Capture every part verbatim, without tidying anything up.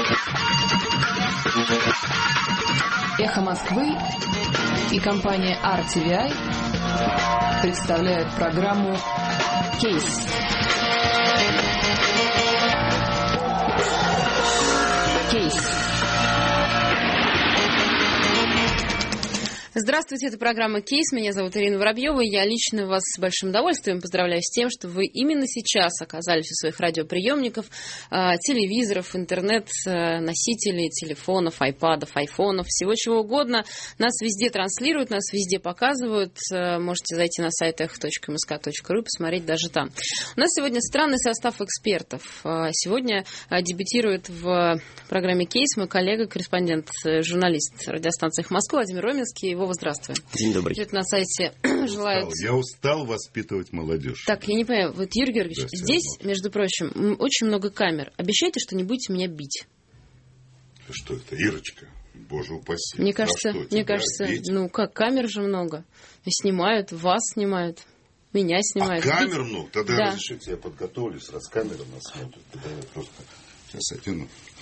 Эхо Москвы и компания ар ти ви ай представляют программу «Кейс». «Кейс». Здравствуйте, это программа «Кейс». Меня зовут Ирина Воробьева. Я лично вас с большим удовольствием поздравляю с тем, что вы именно сейчас оказались у своих радиоприемников, телевизоров, интернет-носителей, телефонов, айпадов, айфонов, всего чего угодно. Нас везде транслируют, нас везде показывают. Можете зайти на сайт эхо точка эм эс ка точка ру и посмотреть даже там. У нас сегодня странный состав экспертов. Сегодня дебютирует в программе «Кейс» мой коллега, корреспондент, журналист радиостанции «Эхо Москвы» Владимир Роменский. Вова, здравствуй. День добрый. Тут на сайте желают... Я устал воспитывать молодежь. Так, я не понимаю. Вот, Юрий Георгиевич, да, здесь, между прочим, очень много камер. Обещайте, что не будете меня бить. Что это, Ирочка? Боже упаси. Мне кажется, что, мне кажется, бить? ну как, камер же много. И снимают, вас снимают, меня снимают. А камер много? Тогда да. разрешите, я подготовлюсь, раз камера нас смотрит. Тогда я просто сейчас одену.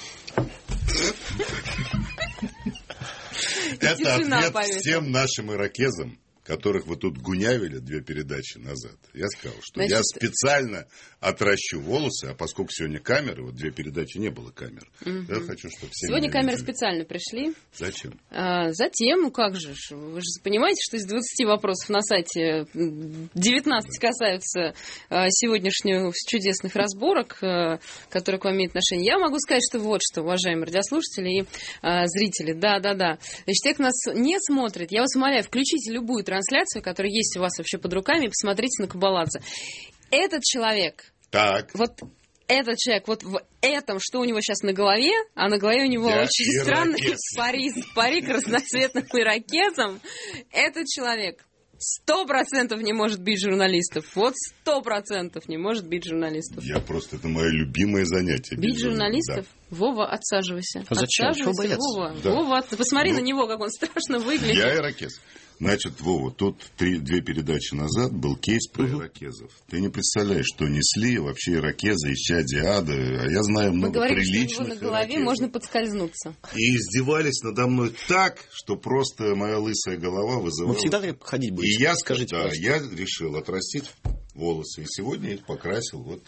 Это ответ всем нашим ирокезам, которых вы тут гунявили две передачи назад. Я сказал, что Значит... я специально отращу волосы, а поскольку сегодня камеры, вот две передачи не было камер, угу. я хочу, чтобы все... Сегодня камеры видели. Специально пришли. Зачем? А, затем, ну как же, вы же понимаете, что из двадцати вопросов на сайте девятнадцать касаются а, сегодняшних чудесных разборок, а, которые к вам имеют отношение. Я могу сказать, что вот что, уважаемые радиослушатели и а, зрители, да-да-да. Значит, те, кто нас не смотрит, я вас умоляю, включите любую трансляцию, которая есть у вас вообще под руками, и посмотрите на Кабаладзе. Этот человек... Так. Вот этот человек, вот в этом, что у него сейчас на голове, а на голове у него Я очень ирокез. Странный парик, парик разноцветным ирокезом, этот человек сто процентов не может бить журналистов. Вот сто процентов не может бить журналистов. Я просто, это мое любимое занятие. Бить, бить журналистов? Да. Вова, отсаживайся. А зачем? Отсаживайся, Вова. Да. Вова, посмотри ну, на него, как он страшно выглядит. Я ирокез. Значит, Вова, тут три, две передачи назад был кейс про угу. ирокезов. Ты не представляешь, что несли вообще ирокезы, исчадия ада. А я знаю много говорили, приличных что у него на голове ирокезов. Можно подскользнуться. И издевались надо мной так, что просто моя лысая голова вызывала... Вы всегда так ходить будете? И я, Скажите, да, я решил отрастить волосы. И сегодня их покрасил вот...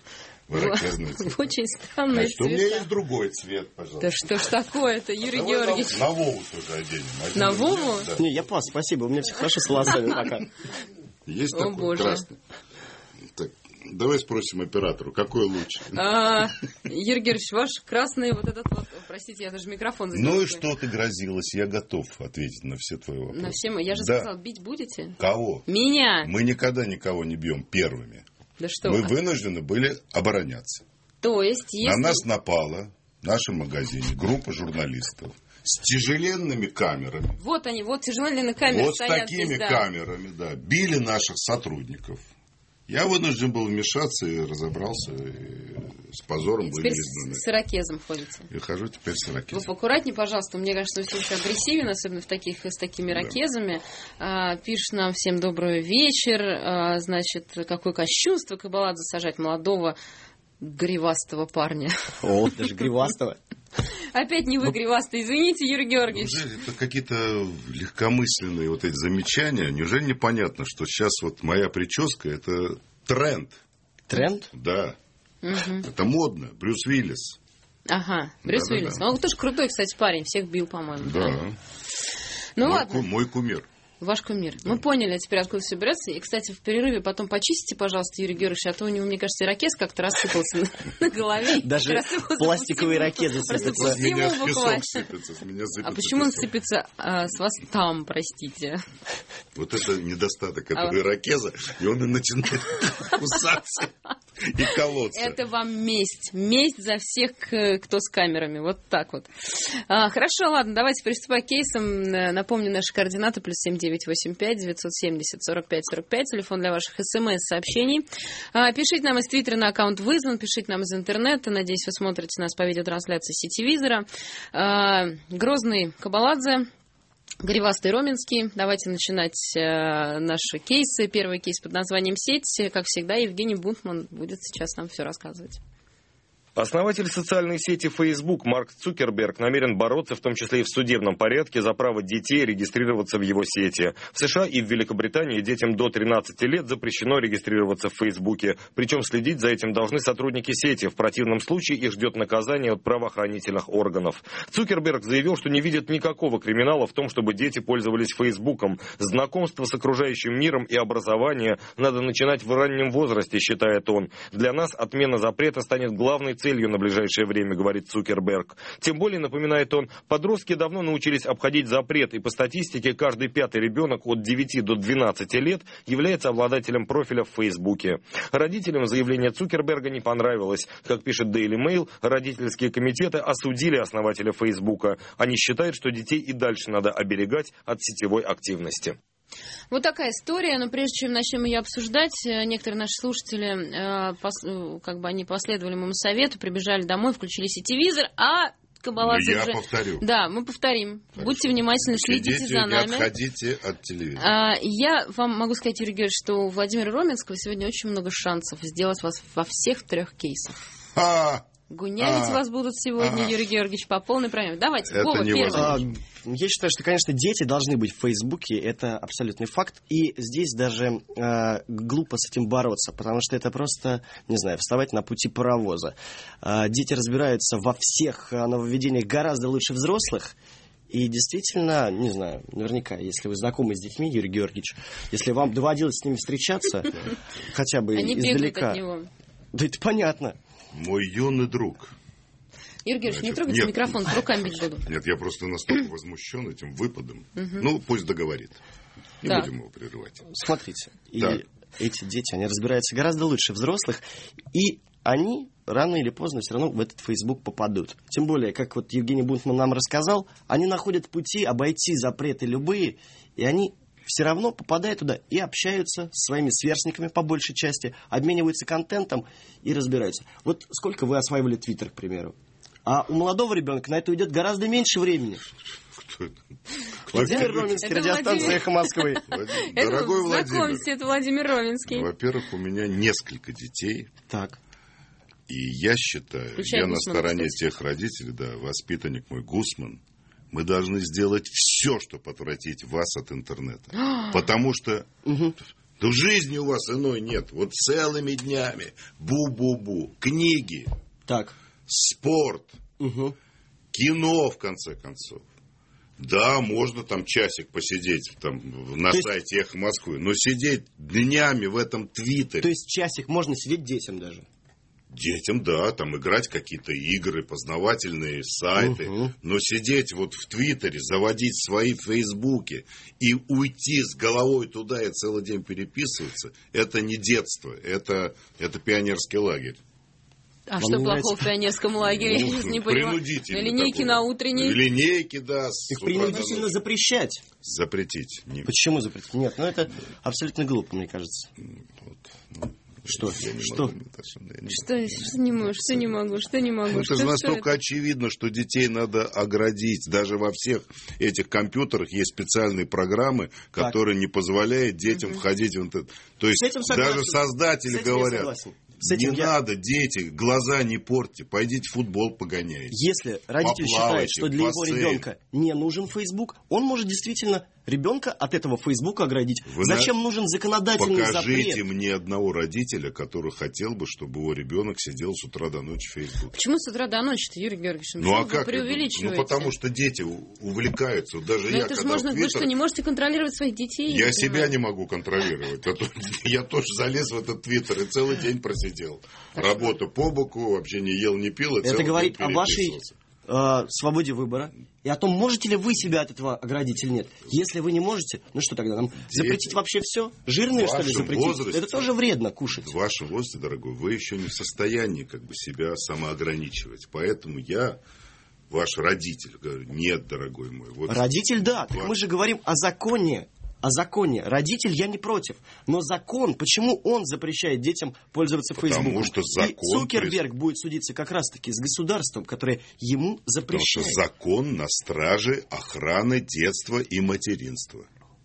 Очень странные Значит, цвета. У меня есть другой цвет, пожалуйста. Да что ж такое-то, Юрий а Георгиевич? На, на Вову тоже оденем. Один на Вову? Да. Не, я пас, спасибо, у меня все хорошо с волосами пока. Есть такой Боже. Красный. Так, давай спросим оператору, какой лучше. А, Юрий Георгиевич, ваш красный вот этот вот, простите, я даже микрофон задел. Ну и что ты грозилась? Я готов ответить на все твои вопросы. На все, я же да. сказала, бить будете? Кого? Меня. Мы никогда никого не бьем первыми. Да что мы вы? вынуждены были обороняться. То есть, если... На нас напала в нашем магазине группа журналистов с тяжеленными камерами. Вот они, вот тяжеленные камеры вот стоят. Вот с такими здесь, да. камерами, да. Били наших сотрудников. Я вынужден был вмешаться и разобрался. И с позором были изгнаны. С ирокезом ходите. Я хожу теперь с ирокезом. Вы аккуратнее, пожалуйста. Мне кажется, вы все очень агрессивен, особенно в таких, с такими ирокезами. Да. А, пишет нам всем добрый вечер. А, значит, какое кощунство Кабаладзе сажать молодого гривастого парня. О, даже гривастого. Опять не вы гривастый, извините, Юрий Георгиевич. Неужели это какие-то легкомысленные вот эти замечания? Неужели непонятно, что сейчас вот моя прическа это тренд? Тренд? Да. Угу. Это модно. Брюс Уиллис. Ага, Брюс да, Уиллис. Да, да. Он тоже крутой, кстати, парень. Всех бил, по-моему. Да. да? Ну мой ладно. Ку- мой кумир. Ваш кумир. Да. Мы поняли теперь, откуда все берется. И, кстати, в перерыве потом почистите, пожалуйста, Юрий Георгиевич, а то у него, мне кажется, ирокез как-то рассыпался на голове. Даже пластиковые ирокезы сыпятся. С меня песок сыпется. А почему он сыпется с вас там, простите? Вот это недостаток этого ирокеза, и он и начинает кусаться и колоться. Это вам месть. Месть за всех, кто с камерами. Вот так вот. Хорошо, ладно, давайте приступать к кейсам. Напомню, наши координаты плюс семь девять восемь пять девятьсот семьдесят сорок пять сорок пять, телефон для ваших смс-сообщений. Пишите нам из Твиттера на аккаунт вызван, пишите нам из интернета. Надеюсь, вы смотрите нас по видеотрансляции сетевизора. Грозный Кабаладзе, Гривастый Роменский. Давайте начинать наши кейсы. Первый кейс под названием «Сеть». Как всегда, Евгений Бунтман будет сейчас нам все рассказывать. Основатель социальной сети Facebook Марк Цукерберг намерен бороться, в том числе и в судебном порядке, за право детей регистрироваться в его сети. В США и в Великобритании детям до тринадцати лет запрещено регистрироваться в Фейсбуке. Причем следить за этим должны сотрудники сети. В противном случае их ждет наказание от правоохранительных органов. Цукерберг заявил, что не видит никакого криминала в том, чтобы дети пользовались Фейсбуком. Знакомство с окружающим миром и образование надо начинать в раннем возрасте, считает он. Для нас отмена запрета станет главной целью на ближайшее время, говорит Цукерберг. Тем более, напоминает он, подростки давно научились обходить запрет, и по статистике каждый пятый ребенок от девяти до двенадцати лет является обладателем профиля в Фейсбуке. Родителям заявление Цукерберга не понравилось. Как пишет Daily Mail, родительские комитеты осудили основателя Фейсбука. Они считают, что детей и дальше надо оберегать от сетевой активности. Вот такая история, но прежде чем начнем ее обсуждать, некоторые наши слушатели, э, как бы они последовали моему совету, прибежали домой, включили сетевизор, а кабаласы Я уже... повторю. Да, мы повторим. Хорошо. Будьте внимательны, следите Сидите, за нами. не отходите от телевизора. А, я вам могу сказать, Юрий Георгиевич, что у Владимира Роменского сегодня очень много шансов сделать вас во всех трех кейсах. А! Гунявить А, вас будут сегодня, а, Юрий Георгиевич, по полной программе. Давайте, это Вова, первый. А, я считаю, что, конечно, дети должны быть в Фейсбуке, это абсолютный факт, и здесь даже э, глупо с этим бороться, потому что это просто, не знаю, вставать на пути паровоза. Э, дети разбираются во всех нововведениях гораздо лучше взрослых, и действительно, не знаю, наверняка, если вы знакомы с детьми, Юрий Георгиевич, если вам доводилось с ними встречаться, хотя бы Они бегают издалека... от него. Да это понятно. Мой юный друг. Юрий Георгиевич, не Значит, трогайте нет. микрофон, руками бить буду. Нет, я просто настолько возмущен этим выпадом. Ну, пусть договорит. Не Так. будем его прерывать. Смотрите, и Так. эти дети, они разбираются гораздо лучше взрослых, и они рано или поздно все равно в этот Facebook попадут. Тем более, как вот Евгений Бунтман нам рассказал, они находят пути обойти запреты любые, и они все равно попадают туда и общаются с своими сверстниками по большей части, обмениваются контентом и разбираются. Вот сколько вы осваивали Твиттер, к примеру? А у молодого ребенка на это уйдет гораздо меньше времени. Кто это? Владимир Роменский, Это радиостанция Владимир. «Эхо Москвы». Владимир, Это, Дорогой знакомьтесь, Владимир, это Владимир Роменский. во-первых, у меня несколько детей, Так. и я считаю, Включая я на Гусмана, стороне кстати. тех родителей, да, воспитанник мой Гусман, мы должны сделать все, чтобы отвратить вас от интернета. Потому что Угу. да в жизни у вас иной нет. Вот целыми днями бу-бу-бу, книги, Так. спорт, Угу. кино, в конце концов. Да, можно там часик посидеть там, на То есть- сайте «Эхо Москвы», но сидеть днями в этом твиттере. То есть часик можно сидеть детям даже. Детям, да, там играть какие-то игры, познавательные сайты. Угу. Но сидеть вот в Твиттере, заводить свои Фейсбуки и уйти с головой туда и целый день переписываться, это не детство, это, это пионерский лагерь. А Вам что не плохого нравится? в пионерском лагере? Я Ну, сейчас не понимаю. принудительный На линейке такой. на утренней. Линейки, да. с Их утра до принудительно ночи. запрещать. Запретить. Не- Почему запретить? Нет, ну это абсолютно глупо, мне кажется. вот, ну, Что? я не Что? могу, Наташа, я не Что, что не могу, что не могу, что не могу. Ну, что, это же что настолько это? очевидно, что детей надо оградить. Даже во всех этих компьютерах есть специальные программы, которые не позволяют детям входить в интернет. То есть С этим согласен. даже создатели С этим я говорят, согласен. С этим не я- надо, дети, глаза не портите, пойдите в футбол погоняйте. Если родитель Поплавайте, считает, что для его бассейн. ребенка не нужен Facebook, он может действительно ребенка от этого Фейсбука оградить. Вы Зачем на- нужен законодательный Покажите запрет? мне одного родителя, который хотел бы, чтобы его ребенок сидел с утра до ночи в Фейсбуке. Почему с утра до ночи-то, Юрий Георгиевич? Ну Почему а вы как? преувеличиваете? Ну потому что дети у- увлекаются. Даже Но я, это же когда можно, в вы Твиттер- что, не можете контролировать своих детей? Я не себя понимаю. не могу контролировать. А то я тоже залез в этот твиттер и целый день просидел. Работа по боку, вообще не ел, не пил. И Это целый говорит день о вашей переписывался. э, свободе выбора и о том, можете ли вы себя от этого оградить или нет. Если вы не можете, ну что тогда, нам запретить вообще все? Жирные, в что ли, вашем запретить? возрасте- Это тоже вредно кушать. В вашем возрасте, дорогой, вы еще не в состоянии как бы себя самоограничивать. Поэтому я, ваш родитель, говорю, нет, дорогой мой. Вот Родитель, да. Так Ваш- мы же говорим о законе. О законе. Родитель я не против. Но закон, почему он запрещает детям пользоваться Потому Фейсбуком? что И закон Цукерберг будет судиться как раз-таки с государством, которое ему Потому что запрещает. закон на страже охраны детства и материнства.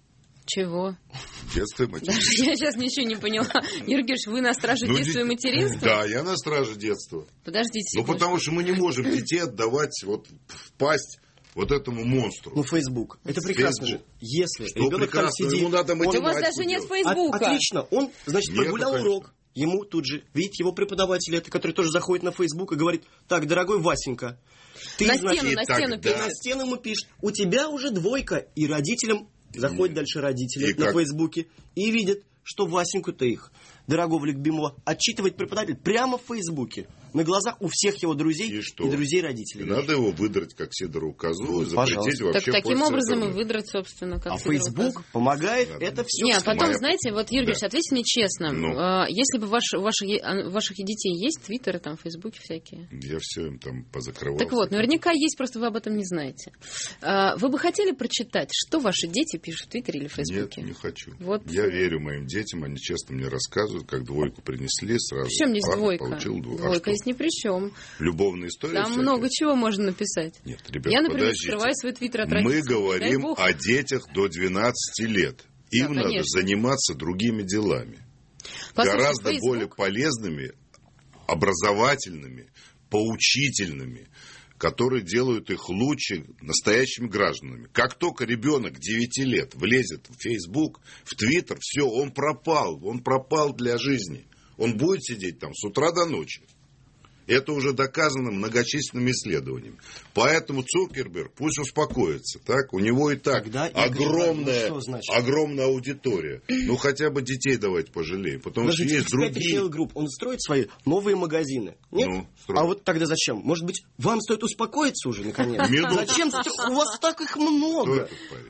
Чего? Детство и материнство. Я сейчас ничего не поняла. Юрий Георгиевич, вы на страже ну, детства и материнства? Да, я на страже детства. Подождите. Ну, потому что мы не можем детей отдавать вот в пасть вот этому монстру. Ну, Facebook. Это прекрасно же. Если что ребенок прекрасно? там сидит... Ему надо математику. У вас даже нет Фейсбука. От, отлично. Он, значит, Нету, прогулял конечно. урок. Ему тут же, видите, его преподаватель, это, который тоже заходит на Facebook и говорит: так, дорогой Васенька, ты, на значит, стену, на так, стену да. пишет. на стену ему пишет: у тебя уже двойка. И родителям, заходят И- дальше родители и на как? Фейсбуке и видят, что Васеньку-то их, дорогого любимого, отчитывает преподаватель прямо в Фейсбуке. На глазах у всех его друзей И и, что? друзей И родителей. надо его выдрать, как Сидору козу, Ну, и запретить пожалуйста. вообще Так таким пользоваться образом и интернетом. выдрать, собственно, как А Сидоров Facebook указывает. помогает Да, это да. все. Не, а потом, Моя- знаете, вот, Юрий Георгиевич, Да. ответьте мне честно. Ну. а, Если бы ваш, у ваших, е- а, ваших детей есть твиттеры, там, фейсбуки всякие? Я все им там позакрывал. Так вот, наверняка есть, просто вы об этом не знаете. А, Вы бы хотели прочитать, что ваши дети пишут в твиттере или в Нет, фейсбуке? не хочу. Вот. Я верю моим детям, они честно мне рассказывают, как двойку принесли, сразу. В чем здесь папа двойка? Получил двойку. А Двойка что? есть ни при чем. Любовные истории Там всякие? много чего можно написать. Нет, ребят, Я, например, подождите. скрываю свой твиттер от Мы родителей. Дай говорим бог. о детях до двенадцати лет. Им Да, надо конечно. заниматься другими делами. Послушайте, Гораздо Facebook- более полезными, образовательными, поучительными, которые делают их лучше настоящими гражданами. Как только ребенок девяти лет влезет в Facebook, в Twitter, все, он пропал. Он пропал для жизни. Он будет сидеть там с утра до ночи. Это уже доказано многочисленными исследованиями. Поэтому Цукерберг пусть успокоится. Так? У него и так Тогда Игорь огромная, Иванович, что значит? огромная аудитория. Ну, хотя бы детей давайте пожалеем. Потому Даже что есть другие... Групп, он строит свои новые магазины. Нет? Ну, строит. А вот тогда зачем? Может быть, вам стоит успокоиться уже, наконец? Минуту. Зачем? стро- У вас так их Кто много. этот парень?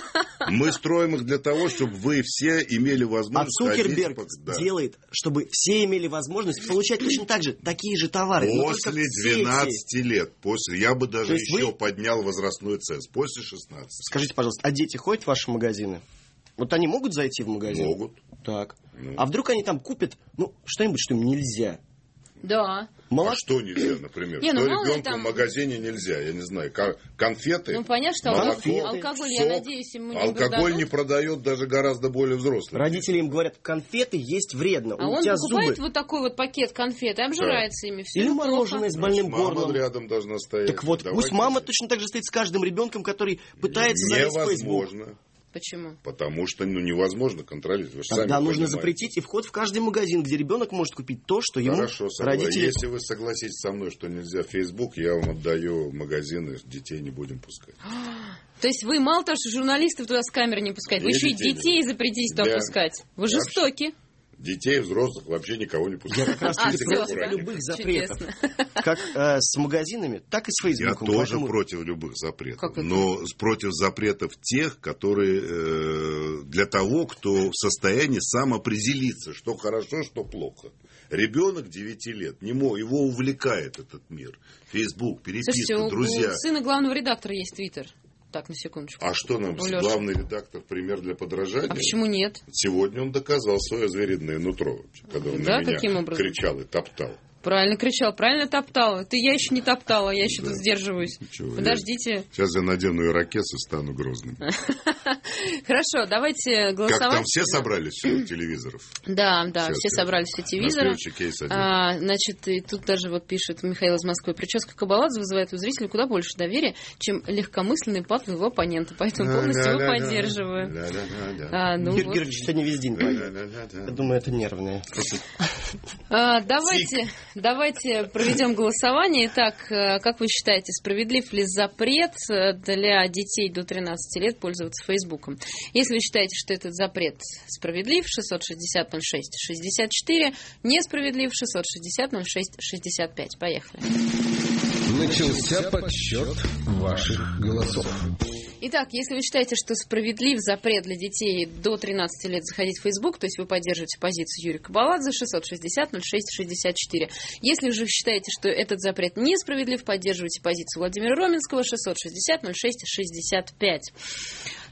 Мы строим их для того, чтобы вы все имели А возможность... Цукерберг ходить по- да. делает, чтобы все имели возможность получать точно так же такие же товары. но только После в сети. двенадцати лет. После, я бы даже То есть еще вы- поднял возрастной ценз. После шестнадцати. Скажите, пожалуйста, а дети ходят в ваши магазины? Вот они могут зайти в магазин? Могут. Так. Ну. А вдруг они там купят, ну, что-нибудь, что им нельзя? Да. Молоко. А что нельзя, например? Не, ну, что мало ли ребенку там- в магазине нельзя? Я не знаю. Кон- Конфеты? Ну, понятно, что молоко, алкоголь, алкоголь, я сок. надеюсь, ему не Алкоголь не продадут. продает даже гораздо более взрослый. Родители им говорят, конфеты есть вредно. А у он тебя покупает зубы. вот такой вот пакет конфет и обжирается ими. Все Или плохо. мороженое с больным Мама горлом. рядом должна стоять. Так вот, Давайте пусть мама все. точно так же стоит с каждым ребенком, который пытается залезть в Facebook. Невозможно. Почему? Потому что ну, невозможно контролировать. Вы же сами Тогда нужно понимаете. запретить и вход в каждый магазин, где ребенок может купить то, что ему Хорошо, согласен. родители... Если вы согласитесь со мной, что нельзя в Facebook, я вам отдаю магазины, детей не будем пускать. То есть вы мало того, что журналистов туда с камеры не пускаете, вы И еще и детей детей не- запретите туда Да. пускать. Вы Вообще. жестоки. Детей, взрослых вообще никого не Я пускают. как раз А, таки всё. против любых запретов. Чудесно. Как э, с магазинами, так и с Я Фейсбуком. тоже Поэтому против любых запретов. Как это? Но против запретов тех, которые э, для того, кто в состоянии сам определиться, что хорошо, что плохо. Ребенок девяти лет, не мо- его увлекает этот мир. Фейсбук, переписка, Слушайте, у, друзья. у сына главного редактора есть твиттер. Так, на секундочку. А что нам, У Лёши. главный редактор, пример для подражания? А почему нет? Сегодня он доказал свое звериное нутро, вообще, когда он Да, на меня каким образом? кричал и топтал. Правильно кричал, правильно топтала. Ты я еще не топтала, я еще Да. тут сдерживаюсь. Ничего, Подождите. Сейчас я надену ирокез и стану грозным. Хорошо, давайте голосовать. Как там все собрались у телевизоров? Да, да, Сейчас все я- собрались все На телевизоры. следующий кейс один. А, значит, и тут даже вот пишет Михаил из Москвы. Прическа Кабаладзе вызывает у зрителей куда больше доверия, чем легкомысленный пад его оппонента. Поэтому полностью его поддерживаю. А, ну Юрий вот. Георгиевич сегодня весь день поет. Я думаю, это нервное. А, давайте, давайте проведем голосование. Итак, э, как вы считаете, справедлив ли запрет э, для детей до тринадцати лет пользоваться Фейсбуком? Если вы считаете, что этот запрет справедлив, шестьсот шестьдесят ноль шесть шестьдесят четыре, несправедлив, шестьсот шестьдесят ноль шесть шестьдесят пять. Поехали. Начался подсчет ваших голосов. Итак, если вы считаете, что справедлив запрет для детей до тринадцати лет заходить в Facebook, то есть вы поддерживаете позицию Юрия Кабаладзе, шестьсот шестьдесят ноль шесть шестьдесят четыре. Если же вы считаете, что этот запрет несправедлив, поддерживаете позицию Владимира Роменского, шестьсот шестьдесят ноль шесть шестьдесят пять.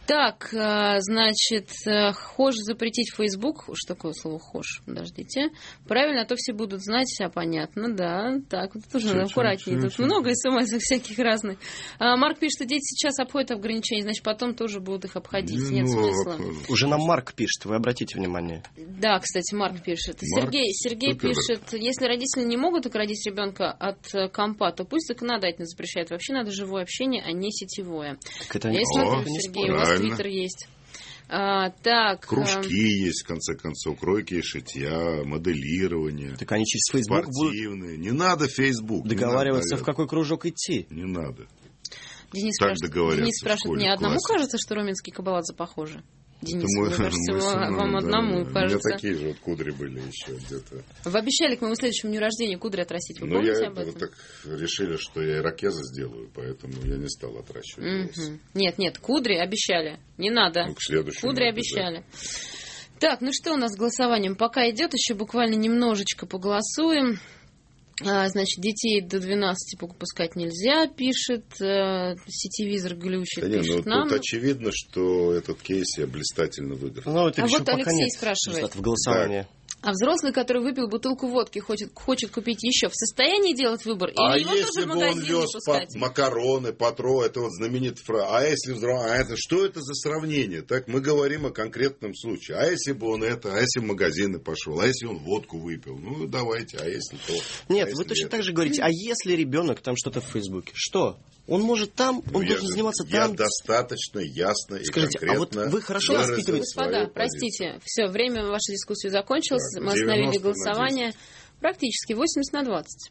Так, значит, хошь запретить Facebook. Что такое слово хошь? Подождите. Правильно, а то все будут знать, а понятно, да. Так, вот тоже надо аккуратнее. Тут много смс всяких разных. А, Марк пишет, что дети сейчас обходят ограничения, значит, потом тоже будут их обходить. Ну, нет смысла. Уже нам Марк пишет, вы обратите внимание. Да, кстати, Марк пишет. Марк? Сергей, Сергей пишет, если родители не могут оградить ребенка от компа, то пусть законодательно запрещают. Вообще надо живое общение, а не сетевое. Это Я не... смотрю, О, Сергей, у вас Твиттер есть. А, так, кружки а... есть, в конце концов, кройки и шитья, моделирование. Так они через Facebook спортивные. Будут... Не надо Facebook. Договариваться, надо, в какой кружок идти. Не надо. Денис так спрашивает, Денис спрашивает, мне одному классе. кажется, что Роменский и Кабаладзе похожи? Денис, мой, мне кажется, мой сын, вам да, одному да. кажется. У меня такие же вот кудри были еще где-то. Вы обещали к моему следующему дню рождения кудри отрастить. Вы ну, помните я об этом? Вот так решили, что я ирокеза сделаю, поэтому я не стал отращивать волосы. Mm-hmm. Нет, нет, кудри обещали. Не надо. Ну, к следующему кудри обещали. Так, ну что у нас с голосованием? Пока идет, еще буквально немножечко поголосуем. А, значит, детей до двенадцати пускать нельзя, пишет. А, сетевизор глючит, да пишет не, ну, нам. Тут очевидно, что этот кейс я блистательно выиграл. Ну, это а вот Алексей нет спрашивает. В голосовании. Так. А взрослый, который выпил бутылку водки, хочет, хочет купить еще, в состоянии делать выбор? Или А его если тоже в бы он магазин вез не пускать? макароны, патро, это вот знаменитый фраза. А если взрослый, а это что это за сравнение? Так мы говорим о конкретном случае. А если бы он это, а если в магазины пошел, а если он водку выпил? Ну, давайте, а если то? Нет, а вы если точно это? так же говорите, а если ребенок там что-то в Фейсбуке? Что? Он может там, он я, должен заниматься я там. Я достаточно ясно Скажите, и конкретно. а вот вы хорошо воспитываете? Господа, простите, все, время вашей дискуссии закончилось, так, мы остановили голосование. Практически восемьдесят на двадцать.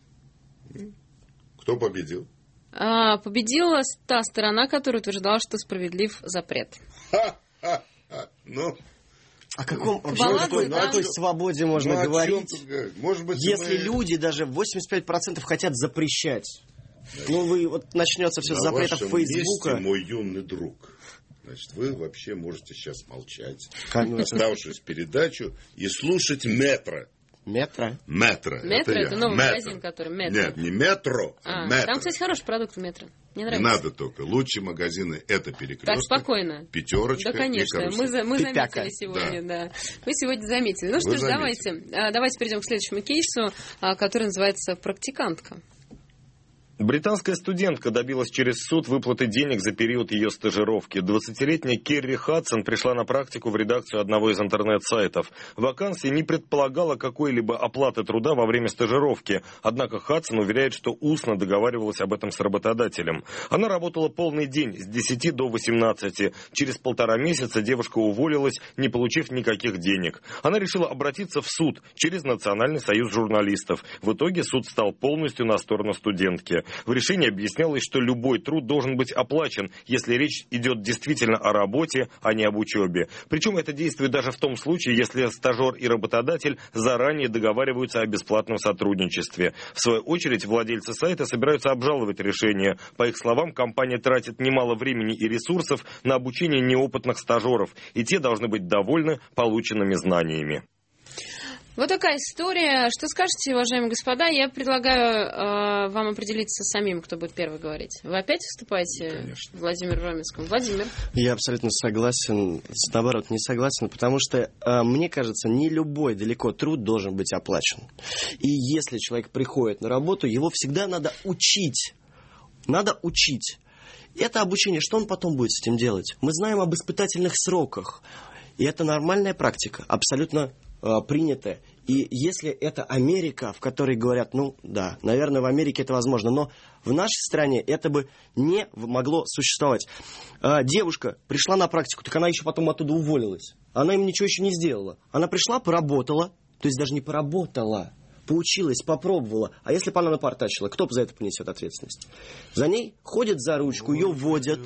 Кто победил? А, победила та сторона, которая утверждала, что справедлив запрет. Ха-ха-ха. Ну... О каком Кабаладзе, да? какой свободе можно ну, говорить, может быть, если мы... люди даже восемьдесят пять процентов хотят запрещать? Да. Ну, вы вот начнется все с запретов Фейсбука. Месте, мой юный друг. Значит, вы вообще можете сейчас молчать, Конечно. оставшись передачу, и слушать метро. Метро? Метро. Метро это, это новый метро. магазин, который метро. Нет, не метро, а, а метро. Там, кстати, хороший продукт метро. Мне нравится. Не надо только. Лучшие магазины это Перекресток. Так, спокойно. Пятерочка. Да, конечно. Мы, за, мы заметили сегодня, да. да. Мы сегодня заметили. Ну что ж, давайте, давайте перейдем к следующему кейсу, который называется «Практикантка». Британская студентка добилась через суд выплаты денег за период ее стажировки. двадцатилетняя Керри Хадсон пришла на практику в редакцию одного из интернет-сайтов. Вакансия не предполагала какой-либо оплаты труда во время стажировки, однако Хадсон уверяет, что устно договаривалась об этом с работодателем. Она работала полный день с десяти до восемнадцати. Через полтора месяца девушка уволилась, не получив никаких денег. Она решила обратиться в суд через Национальный союз журналистов. В итоге суд стал полностью на сторону студентки. В решении объяснялось, что любой труд должен быть оплачен, если речь идет действительно о работе, а не об учебе. Причем это действует даже в том случае, если стажер и работодатель заранее договариваются о бесплатном сотрудничестве. В свою очередь, владельцы сайта собираются обжаловать решение. По их словам, компания тратит немало времени и ресурсов на обучение неопытных стажеров, и те должны быть довольны полученными знаниями. Вот такая история. Что скажете, уважаемые господа? Я предлагаю э, вам определиться самим, кто будет первый говорить. Вы опять выступаете, конечно, Владимир Роменскому? Владимир? Я абсолютно согласен, наоборот, не согласен, потому что, э, мне кажется, не любой далеко труд должен быть оплачен. И если человек приходит на работу, его всегда надо учить. Надо учить. Это обучение, что он потом будет с этим делать? Мы знаем об испытательных сроках. И это нормальная практика, абсолютно принято. И если это Америка, в которой говорят, ну да, наверное, в Америке это возможно, но в нашей стране это бы не могло существовать. Девушка пришла на практику, так она еще потом оттуда уволилась. Она им ничего еще не сделала. Она пришла, поработала, то есть даже не поработала, поучилась, попробовала. А если бы она напортачила, кто за это понесет ответственность? За ней ходят за ручку, ее водят.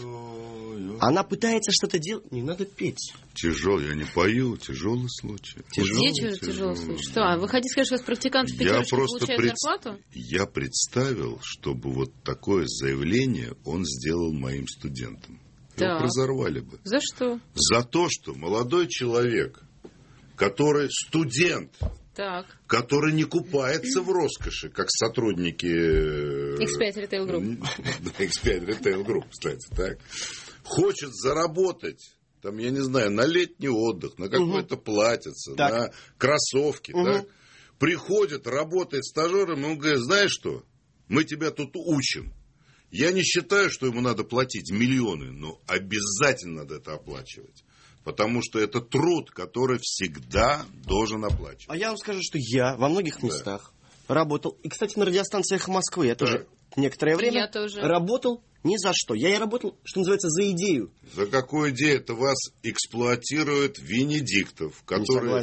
Она пытается что-то делать. Не надо петь. Тяжелый, я не пою, тяжелый случай. Тяжелый, тяжелый, тяжелый случай. Что, а вы хотите сказать, что у вас практикант в пятерочке получает пред... зарплату? Я представил, чтобы вот такое заявление он сделал моим студентам. Да. Его разорвали бы. За что? За то, что молодой человек, который студент, так, который не купается в роскоши, как сотрудники икс пять Retail Group. икс пять Retail Group, кстати, так, хочет заработать там, я не знаю, на летний отдых, на какое-то угу. платьице, так. на кроссовки, угу. так, приходит, работает стажером, и он говорит, знаешь что, мы тебя тут учим. Я не считаю, что ему надо платить миллионы, но обязательно надо это оплачивать. Потому что это труд, который всегда должен оплачивать. А я вам скажу, что я во многих местах да. работал. И, кстати, на радиостанциях Москвы я да. тоже некоторое время я тоже. работал ни за что. Я и работал, что называется, за идею. За какую идею? Это вас эксплуатирует Венедиктов, который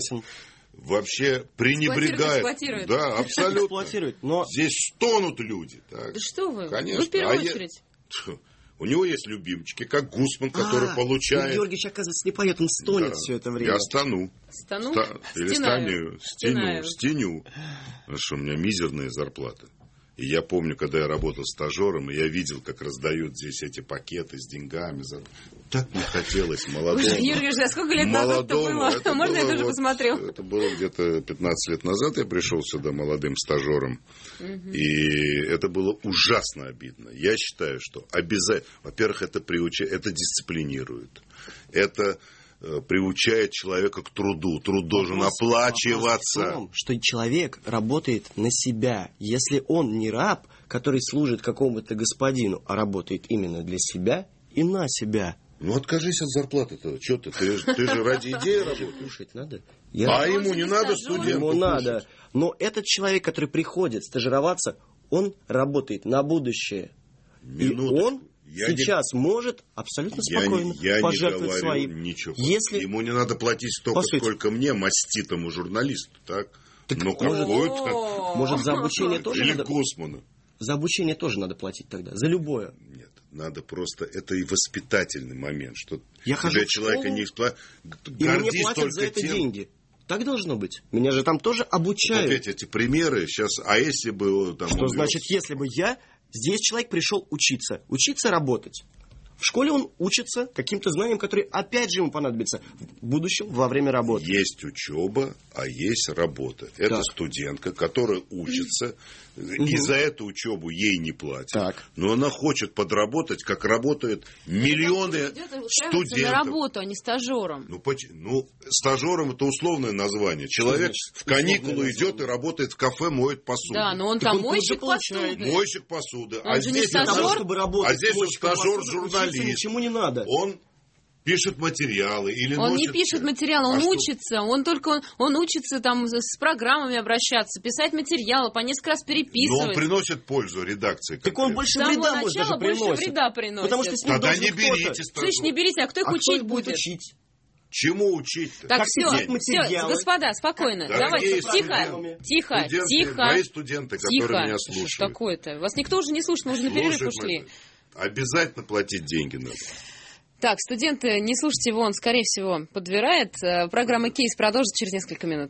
вообще пренебрегает. Да, абсолютно. Эксплуатирует, но... Здесь стонут люди. Так. Да что вы? Конечно. Вы в первую а очередь. Я... У него есть любимчики, как Гусман, который а, получает... Георгиевич, оказывается, не поет, он стонет да. все это время. Я стану. Стану? Ста... Или станю. Стену. Стеню. Потому что у меня мизерная зарплата. И я помню, когда я работал стажером, и я видел, как раздают здесь эти пакеты с деньгами. Так мне хотелось молодому. Юрий, а сколько лет назад это было? Это Можно было я тоже вот, посмотрю? Это было где-то пятнадцать лет назад. Я пришел сюда молодым стажером. Угу. И это было ужасно обидно. Я считаю, что обязательно... Во-первых, это приучает, это дисциплинирует. Это... приучает человека к труду. Труд должен вопрос, оплачиваться. Вопрос в том, что человек работает на себя. Если он не раб, который служит какому-то господину, а работает именно для себя и на себя. Ну, откажись от зарплаты-то. Что ты? Ты, ты же ради идеи работаешь. Кушать надо. Я... А ему не надо студенту Ему надо. Но этот человек, который приходит стажироваться, он работает на будущее. Минуточку. И он... Я сейчас не... может абсолютно спокойно я, я пожертвовать не своим. Ничего. Если... Ему не надо платить столько, сколько мне, маститому журналисту, так? так ну, может, может, за обучение тоже Или надо... Гусмана. За обучение тоже надо платить тогда, за любое. Нет, надо просто... Это и воспитательный момент, что я тебя человека не эксплуатирует. И мне платят за это тем... деньги. Так должно быть. Меня же там тоже обучают. Опять эти примеры сейчас... А если бы... Там, что значит, если бы я... Здесь человек пришел учиться. Учиться работать. В школе он учится каким-то знаниям, которые опять же ему понадобятся в будущем во время работы. Есть учеба, а есть работа. Это так. студентка, которая учится, угу. и за эту учебу ей не платят. Так. Но она хочет подработать, как работают миллионы студентов. На работу, а не стажером. Ну, ну, стажером это условное название. Человек в каникулы идет и работает в кафе, моет посуду. Да, но он так там он мойщик посуды. Мойщик посуды. Он а здесь, того, чтобы работать, а здесь он стажер-журналист. Ничему не надо. Он пишет материалы или Он носит... не пишет материалы, он а учится. Что? Он только он, он учится там с программами обращаться, писать материалы, по несколько раз переписывать. Но он приносит пользу редакции. Так он больше вреда может даже приносит. больше вреда приносит. Потому что с ним Тогда не берите. Слышь, не берите, а кто их а учить кто будет? Учить? Чему учить-то? Так, все, все, господа, спокойно. Давайте, тихо, тихо, тихо. Мои студенты, которые меня слушают. Что такое-то? Вас никто уже не слушает, мы уже на перерыв ушли. Обязательно платить деньги надо. Так, студенты, не слушайте его, он, скорее всего, подбирает. Программа «Кейс» продолжится через несколько минут.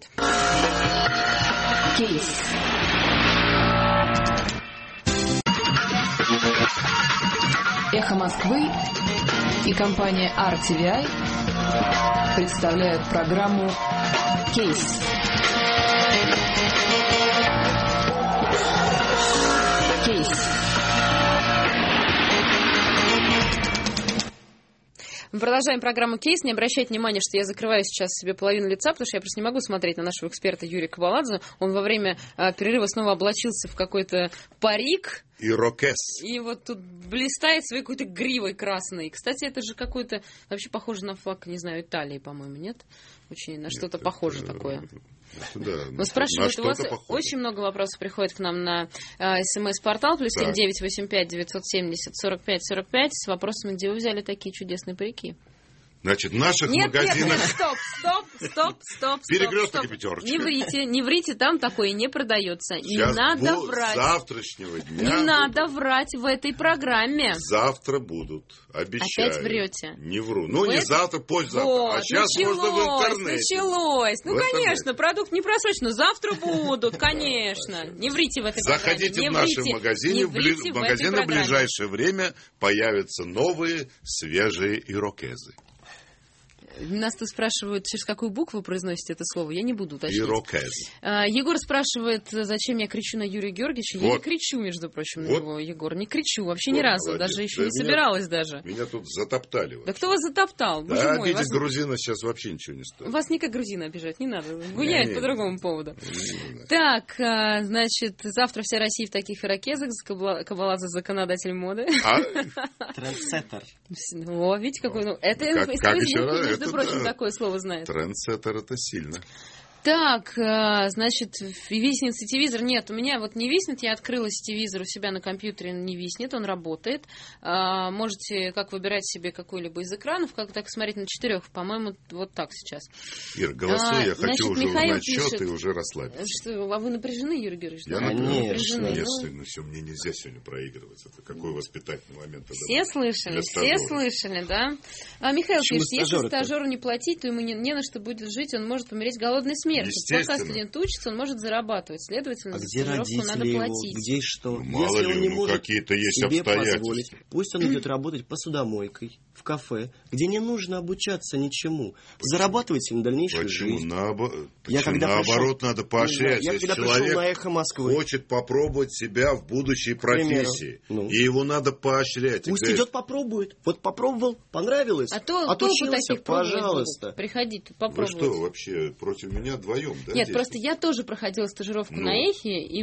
Кейс. Эхо Москвы и компания ар ти ви ай представляют программу «Кейс». Кейс. Мы продолжаем программу «Кейс». Не обращайте внимания, что я закрываю сейчас себе половину лица, потому что я просто не могу смотреть на нашего эксперта Юрия Кабаладзе. Он во время а, перерыва снова облачился в какой-то парик. Ирокез. И вот тут блистает своей какой-то гривой красной. Кстати, это же какой-то... Вообще похоже на флаг, не знаю, Италии, по-моему, нет? Очень на что-то похоже это... такое. Да, ну, спрашивают, у вас похоже. Очень много вопросов приходит к нам на э, смс-портал плюс семь девять восемь пять девятьсот семьдесят сорок пять сорок пять с вопросами, где вы взяли такие чудесные парики. Значит, в наших нет, магазинах... Нет, нет, стоп, стоп, стоп, стоп, Перекресток стоп. и пятерочка. Не врите, не врите, там такое не продается. Сейчас не надо бу- врать. Завтрашнего дня Не будут. надо врать в этой программе. Завтра будут, обещаю. Опять врете. Не вру. Ну, Вы... не завтра, послезавтра. Вот, а сейчас началось, можно в интернете. Началось. Ну, в конечно, интернете. продукт не просрочен, но завтра будут, конечно. Не врите в этой Заходите программе. в наши магазины. В, бли... в магазины в ближайшее время появятся новые свежие ирокезы. Нас тут спрашивают, через какую букву произносите это слово. Я не буду уточнять. Ирокез. А, Егор спрашивает, зачем я кричу на Юрия Георгиевича. Я вот. не кричу, между прочим, на вот. него, Егор. Не кричу вообще вот, ни разу. молодец. Даже еще да не меня, собиралась даже. Меня тут затоптали. Да вообще. кто вас затоптал? Боже Да, мой, обидеть вас... грузина сейчас вообще ничего не стоит. Вас не как грузина обижать, не надо. Гуляет по другому поводу. Не, не, Так, значит, завтра вся Россия в таких ирокезах. Кабаладзе законодатель моды. А? Трендсеттер. О, видите, какой... Ну, это Как- из как Фейсбука, еще раз? между Это прочим, да. такое слово знает. Трендсеттер это сильно. Так, значит, виснет сетевизор. Нет, у меня вот не виснет. Я открыла сетевизор у себя на компьютере, он не виснет, он работает. Можете как выбирать себе какой-либо из экранов, как так смотреть на четырех. По-моему, вот так сейчас. Ир, голосуй, А, я значит, хочу уже Михаил узнать счет пишет, и уже расслабиться. Что, а вы напряжены, Юрий Георгиевич? Я Да? напряжен. Конечно. Напряжены, Нет, ну. ну все, мне нельзя сегодня проигрывать. Это какой воспитательный момент. Все слышали, все слышали, да? А Михаил Почему пишет, если стажеры-то? стажеру не платить, то ему не, не на что будет жить, он может умереть голодной смертью. Пока Естественно. студент учится, он может зарабатывать. Следовательно, А за где стажировку надо родители его? платить. Где что? Ну, мало Если ли, он не ну, может какие-то есть себе обстоятельства. позволить, пусть он идет работать посудомойкой, в кафе, где не нужно обучаться ничему. Зарабатывайте на дальнейшую Почему? жизнь. Наобо- Я Почему? когда Наоборот, пришел- надо поощрять. Я Если когда пришел человек на «Эхо Москвы», хочет попробовать себя в будущей примеру. профессии, Ну. и его надо поощрять. И пусть говорить, идет попробует. Вот попробовал, понравилось. А то толку Отучился, таких пробовать пожалуйста. будут. Приходите, вы попробуйте. что, вообще против меня вдвоем? Да, Нет, здесь? просто я тоже проходила стажировку Ну. на Эхе, и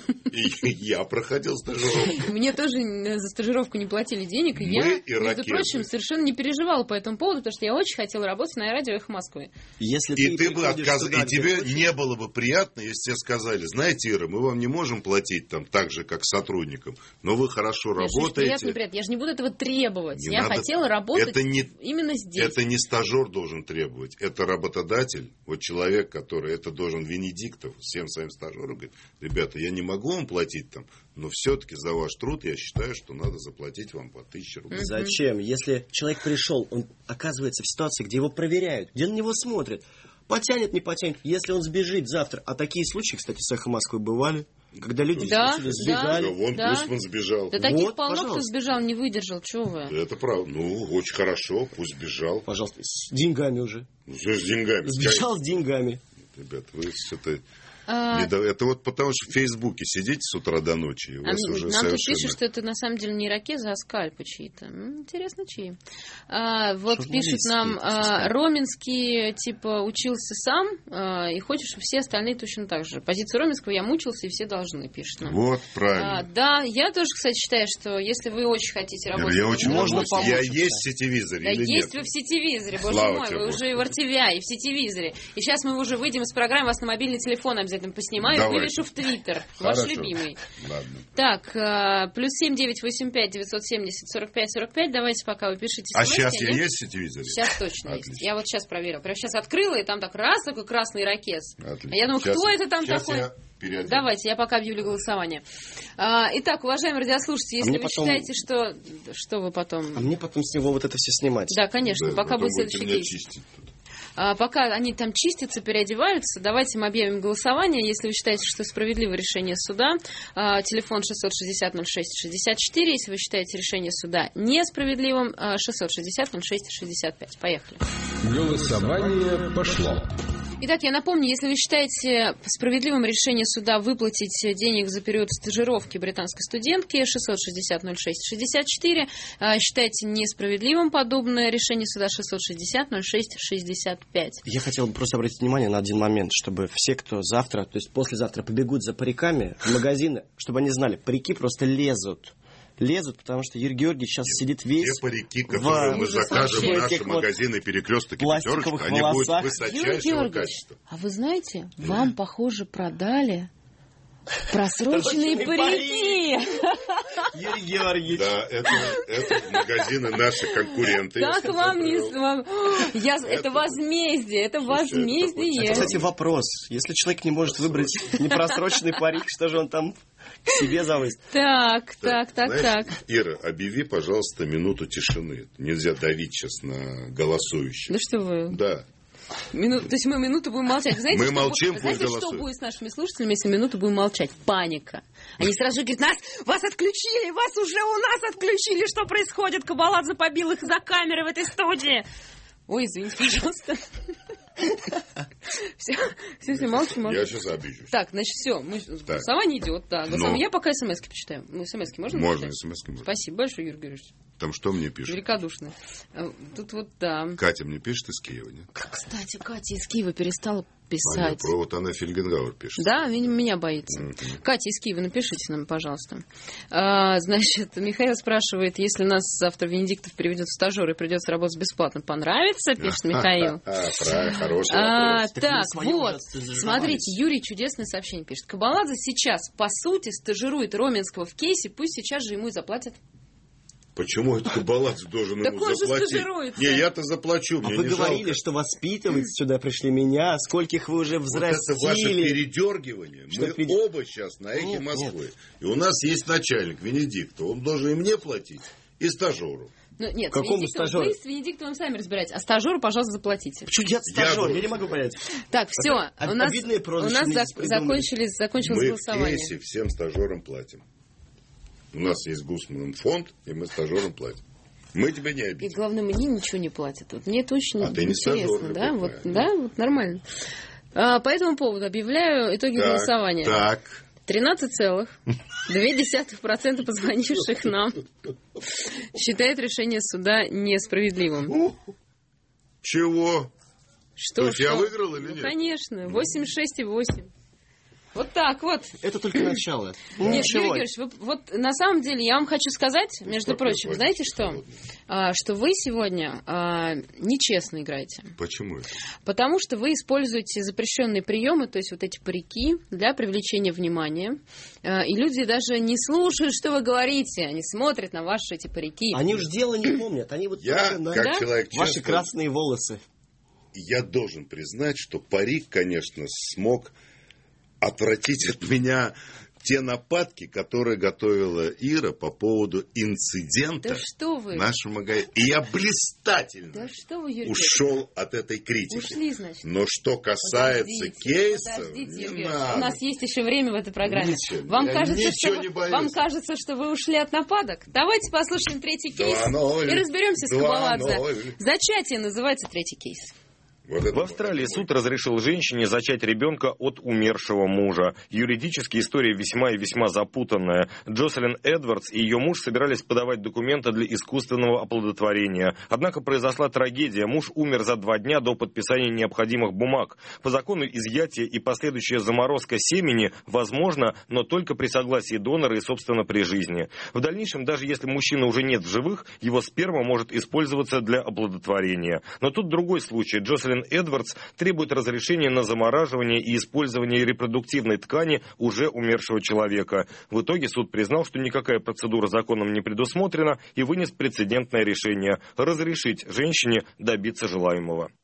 И я проходил стажировку. мне тоже за стажировку не платили денег, и Мы я, между ирокезы. прочим, совершенно не переживала по этому поводу, потому что я очень хотела работать на радио «Эхо Москвы». Если И ты бы приходишь отказ... туда, и где тебе хочешь, не было бы приятно, если тебе сказали, знаете, Ира, мы вам не можем платить там так же, как сотрудникам, но вы хорошо Нет, что ж, работаете. приятно, приятно. Я же не буду этого требовать. Не я надо- хотела работать это не- именно здесь. Это не стажер должен требовать, это работодатель, вот человек, который это должен Венедиктов всем своим стажерам говорит, ребята, я не могу вам платить там, но все-таки за ваш труд я считаю, что надо заплатить вам по тысяче рублей. Зачем? Если человек пришел, он оказывается в ситуации, где его проверяют, где на него смотрят. Потянет, не потянет. Если он сбежит завтра. А такие случаи, кстати, с «Эхо Москвы» бывали, когда люди Да, отсюда да. сбегали. Да, вон Да. Гусман сбежал. Да таких Вот, полно, кто пожалуйста. сбежал, не выдержал. Чего вы? Это правда. Ну, очень хорошо, пусть сбежал. Пожалуйста, с деньгами уже. Ну, что с деньгами? Сбежал с деньгами. Ребят, вы что-то... А, Не до- Это вот потому, что в Фейсбуке сидите с утра до ночи, и у а вас мне- уже нам тут совершенно... пишут, что это на самом деле не ирокезы, а скальпы чьи-то. М, Интересно, чьи. А, вот пишут Журналистские нам, эти а, скальпы. Роменский, типа, учился сам, а, и хочет, чтобы все остальные точно так же. Позицию Роменского я мучился, и все должны, пишет нам. Вот, А, правильно. да, я тоже, кстати, считаю, что если вы очень хотите Ира, работать... я очень Можно волнуюсь. помочь, Я кстати. есть в сетевизоре Да или есть нет? вы в сетевизоре, боже Слава мой, тебе, вы Боже. уже и в эр ти ви ай, и в сетевизоре. И сейчас мы уже выйдем из программы, вас на мобильный телефон обязательно поснимаю, Давайте. вывешу в Твиттер, ваш Хорошо. любимый. Ладно. Так, э, плюс семь девять восемь пять девятьсот семьдесят сорок пять сорок пять, давайте пока вы пишите. А смски, сейчас я нет? есть в сетевизоре? Сейчас точно Отлично. есть. Я вот сейчас проверила. Прямо сейчас открыла, и там так раз такой красный ирокез. Отлично. А я думаю, Сейчас- кто это там сейчас такой? я переодену. Давайте, я пока объявлю голосование. А, итак, уважаемые радиослушатели, если мне вы потом- считаете, что... Что вы потом... А мне потом с него вот это все снимать. Да, конечно, Да, пока потом будет будете следующий меня кейс. чистить тут. А, пока они там чистятся, переодеваются, давайте мы объявим голосование. Если вы считаете, что справедливое решение суда, а, телефон шестьсот шестьдесят ноль шесть шестьдесят четыре. Если вы считаете решение суда несправедливым, а, шестьсот шестьдесят ноль шесть шестьдесят пять. Поехали. Голосование пошло. Итак, я напомню, если вы считаете справедливым решение суда выплатить денег за период стажировки британской студентки, шестьсот шестьдесят ноль шесть шестьдесят четыре, а, считаете несправедливым подобное решение суда, шестьсот шестьдесят ноль шесть шестьдесят пять. Я хотел бы просто обратить внимание на один момент, чтобы все, кто завтра, то есть послезавтра побегут за париками в магазины, чтобы они знали, парики просто лезут. Лезут, потому что Юрий Георгиевич сейчас сидит весь Те парики, которые в мы закажем в этих наши вот магазины «Перекресток» и пластиковых «Пятерочка», они будут волосах. Юрий высочайшего Георгиевич, качества. а вы знаете, вам, похоже, продали просроченные Просроченные парики. Юрий Георгиевич. Да, это, это магазины наши конкуренты. я Как вам вам не... говорю. вам- Я... Это Это- возмездие, это Слушай, это возмездие. Это, кстати, вопрос. Если человек не может выбрать непросроченный парик, что же он там к себе завысит? Так, так, так, Знаешь, так. Ира, объяви, пожалуйста, минуту тишины. Нельзя давить сейчас на голосующих. Да что вы... Да. Мину- То есть мы минуту будем молчать. Знаете, Мы что молчим, будет... пусть Знаете, что голосуют. будет с нашими слушателями, если минуту будем молчать? Паника. Они сразу же говорят, нас, вас отключили, вас уже у нас отключили. Что происходит? Кабаладзе побил их за камеры в этой студии. Ой, извините, пожалуйста. Все, все, все, молчу, молчу. Я сейчас обижусь. Так, значит, все, голосование идет, да. Но... Я пока смс-ки почитаю. Ну, смс-ки можно? Можно, смс-ки можно. Спасибо большое, Юрий Георгиевич. Там что мне пишут? Великодушно. Тут вот, да. Катя мне пишет из Киева, нет? Кстати, Катя из Киева перестала писать. А, вот она Фельгенгауэр пишет. Да, меня боится. Mm-hmm. Катя из Киева, напишите нам, пожалуйста. А, значит, Михаил спрашивает, если нас завтра Венедиктов переведет в стажер и придется работать бесплатно, понравится, пишет Михаил. Хороший вопрос. Так, вот, смотрите, Юрий чудесное сообщение пишет. Кабаладзе сейчас, по сути, стажирует Роменского в кейсе, пусть сейчас же ему и заплатят. Почему этот Кабаладзе должен так ему он заплатить? Же стажируется. Не, я-то заплачу. А мне вы не говорили, жалко. что воспитывать сюда пришли меня, скольких вы уже взрастили. Вот это ваше передергивание. Что Мы перед... оба сейчас на эхе Москвы. Нет. И у нас есть начальник Венедиктов. Он должен и мне платить, и стажеру. Ну, нет, какому стажеру? Вы с Венедиктовым сами разбираетесь. А стажеру, пожалуйста, заплатите. Почему я стажер? Я, я не могу понять. Так, все. А, у нас, у нас зак- закончились, закончилось мы голосование. Мы в кейсе всем стажерам платим. У нас есть Гусманом фонд, и мы стажерам платим. Мы тебя не обидим. И главное, мне ничего не платят. Вот мне это очень а интересно. Да? Вот, да, вот нормально. А, по этому поводу объявляю итоги так, голосования. Так. тринадцать целых две десятых процента позвонивших нам считает решение суда несправедливым. Чего? Что? То есть что? я выиграл или ну, нет? Конечно. восемьдесят шесть и восемь. Вот так вот. Это только начало. Нет, Юрий Георгиевич, вы, вот на самом деле я вам хочу сказать, между прочим, знаете что? А, что вы сегодня а, нечестно играете. Почему это? Потому что вы используете запрещенные приемы, то есть вот эти парики для привлечения внимания. А, и люди даже не слушают, что вы говорите. Они смотрят на ваши эти парики. Они уж дело не помнят. Они вот я, на... как да? человек честный, ваши красные волосы. Я должен признать, что парик, конечно, смог отвратить от меня те нападки, которые готовила Ира по поводу инцидента да что вы? в нашем магазине. И я блистательно да что вы, Юрий ушел от этой критики. Ушли, значит. Но что касается подождите, кейсов, подождите, не у нас есть еще время в этой программе. Ничего, вам, я кажется, ничего что не вы, вам кажется, что вы ушли от нападок? Давайте послушаем третий кейс и разберемся с Кабаладзе. Зачатие называется третий кейс. Вот в Австралии суд разрешил женщине зачать ребенка от умершего мужа. Юридически история весьма и весьма запутанная. Джоселин Эдвардс и ее муж собирались подавать документы для искусственного оплодотворения. Однако произошла трагедия. Муж умер за два дня до подписания необходимых бумаг. По закону изъятие и последующая заморозка семени возможно, но только при согласии донора и, собственно, при жизни. В дальнейшем, даже если мужчины уже нет в живых, его сперма может использоваться для оплодотворения. Но тут другой случай. Джоселин Эдвардс требует разрешения на замораживание и использование репродуктивной ткани уже умершего человека. В итоге суд признал, что никакая процедура законом не предусмотрена, и вынес прецедентное решение – разрешить женщине добиться желаемого.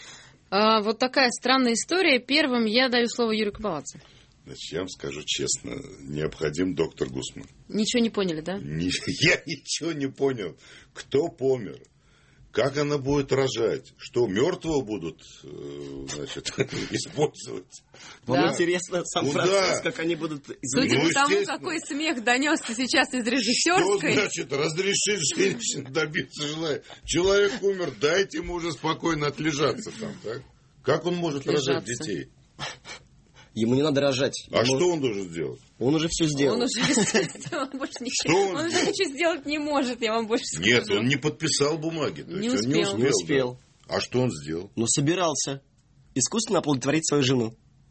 А, вот такая странная история. Первым я даю слово Юрию Кабаладзе. Значит, я вам скажу честно, необходим доктор Гусман. Ничего не поняли, да? Не, я ничего не понял. Кто помер? Как она будет рожать? Что, мертвого будут, значит, использовать? Вам да. интересно сам ну, процесс, да. как они будут изучать? Судя по тому, какой смех донесся сейчас из режиссерской. Что значит разрешить женщине добиться желания? Человек умер, дайте ему уже спокойно отлежаться там, так? Как он может отлежаться. Рожать детей? Ему не надо рожать. А Ему... что он должен сделать? Он уже все сделал. Он уже сделал больше ничего. Он уже ничего сделать не может, я вам больше скажу. Нет, он не подписал бумаги. Не успел. Не успел. А что он сделал? Ну, собирался искусственно оплодотворить свою жену.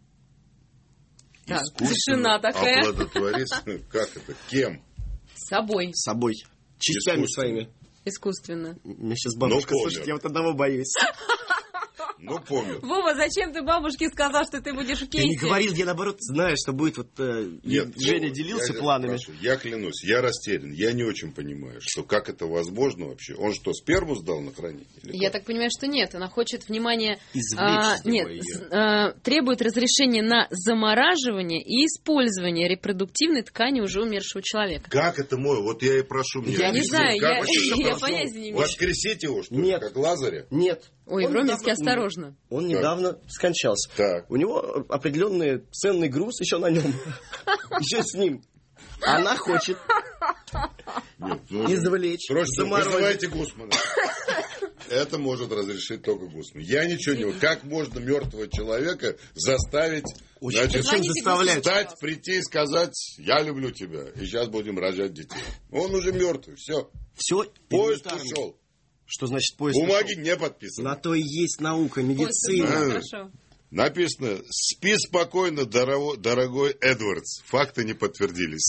Так, тишина такая. Оплодотворить? Как это? Кем? Собой. Собой. Частями своими. Искусственно. Меня сейчас бабушка слышит, я вот одного боюсь. Ну, помню. Вова, зачем ты бабушке сказал, что ты будешь в кейсе? Я не говорил, я наоборот знаю, что будет вот... Э, Нет, Женя делился я, планами. Прошу, я клянусь, я растерян, я не очень понимаю, что как это возможно вообще. Он что, сперму сдал на хранение? Я так понимаю, что нет. Она хочет внимания... А, нет, а, требует разрешения на замораживание и использование репродуктивной ткани уже умершего человека. Как это мой? Вот я и прошу меня. Я не знаю, я, я понятия не имею. Воскресить его, что ли, нет. как Лазаря? Нет. Ой, он в Роменске недавно, осторожно. Он так. недавно скончался. Так. У него определенный ценный груз еще на нем. Еще с ним. Она хочет извлечь, заморозить. Вызывайте Гусмана. Это может разрешить только Гусман. Я ничего не... Как можно мертвого человека заставить, значит, заставлять? встать, прийти и сказать, я люблю тебя, и сейчас будем рожать детей. Он уже мертвый, все. Все. Поезд ушел. Что значит поезд Бумаги ушел? не подписаны. На то и есть наука, медицина. Хорошо. Написано, спи спокойно, дорогой, дорогой Эдвардс. Факты не подтвердились.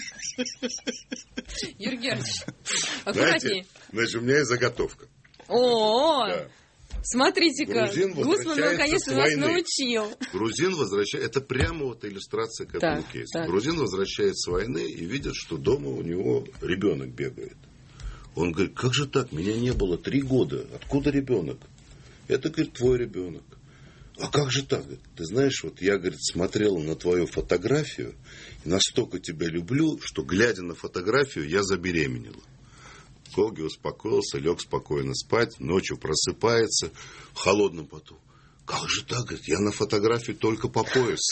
Юрий Георгиевич, аккуратнее. Значит, у меня есть заготовка. О, Да. Смотрите-ка, Грузин Гусман наконец-то нас научил. Грузин возвращается, это прямо вот иллюстрация к этому Так, кейсу. так. Грузин возвращается с войны и видит, что дома у него ребенок бегает. Он говорит, как же так, меня не было три года, откуда ребенок? Это, говорит, твой ребенок. А как же так? Ты знаешь, вот я, говорит, смотрел на твою фотографию, и настолько тебя люблю, что, глядя на фотографию, я забеременела. Колги успокоился, лег спокойно спать, ночью просыпается в холодном поту. Как же так? Говорит, я на фотографии только по пояс.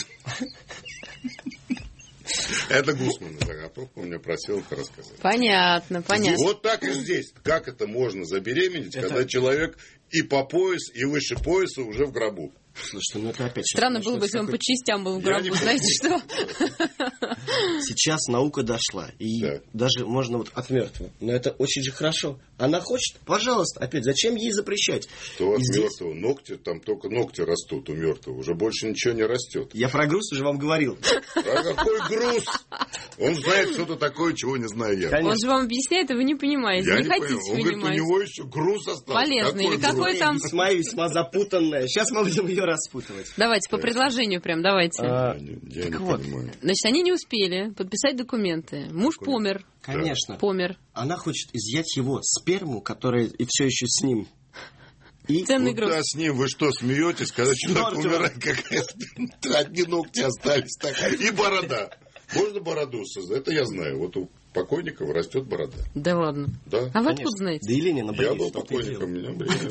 Это Гусман заготовка, он меня просил это рассказать. Понятно, понятно. Вот так и здесь. Как это можно забеременеть, когда человек и по пояс, и выше пояса уже в гробу? Слушайте, ну это опять... Странно было бы, если он по частям был в гробу, знаете что? Сейчас наука дошла, и Да. даже можно вот от мертвого. Но это очень же хорошо. Она хочет, пожалуйста, опять, зачем ей запрещать? Что от И здесь- мертвого? Ногти, там только ногти растут у мертвого. Уже больше ничего не растет. Я про груз уже вам говорил. А какой груз? Он знает что-то такое, чего не знаю я. Конечно. Он же вам объясняет, и вы не понимаете, Я не, не хотите понял. Он говорит, у понимать. него еще груз остался. Полезный или груз? какой там... Весьма и весьма запутанная. Сейчас мы будем ее распутывать. Давайте, по предложению прям, давайте. А, Я не, я так не вот. понимаю. Значит, они не успели подписать документы. Муж помер. Конечно. Помер. Она хочет изъять его сперму, которая и все еще с ним. И Ценный Куда груз. с ним? Вы что, смеетесь? Когда человек Мертвый. умирает, какая-то... Одни ногти остались. Так. И борода. Можно бороду создать? Это я знаю. Вот у покойников растет борода. Да ладно. Да. А вы Конечно. откуда знаете? Да и Ленина Я боится, был что ты покойником, делал. меня брили.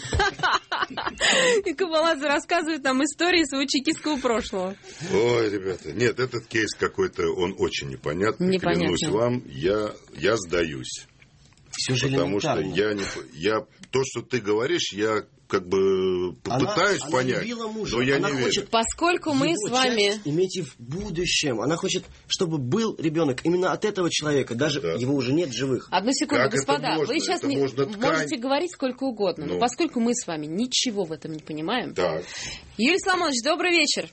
И Кабаладзе рассказывает нам истории своего чекистского прошлого. Ой, ребята, нет, этот кейс какой-то, он очень непонятный. Непонятный. Клянусь вам, я, я сдаюсь. Все же Потому что элементарно. я не... Я, то, что ты говоришь, я как бы попытаюсь она, понять, она любила мужа, но я она не хочет верю. Поскольку мы его с вами... часть иметь и в будущем. Она хочет, чтобы был ребенок именно от этого человека. Даже Да. его уже нет в живых. Одну секунду, Как это господа, можно? вы сейчас Это не... можно ткань. можете говорить сколько угодно, но Ну. поскольку мы с вами ничего в этом не понимаем... Так. Юрий Соломонович, добрый вечер.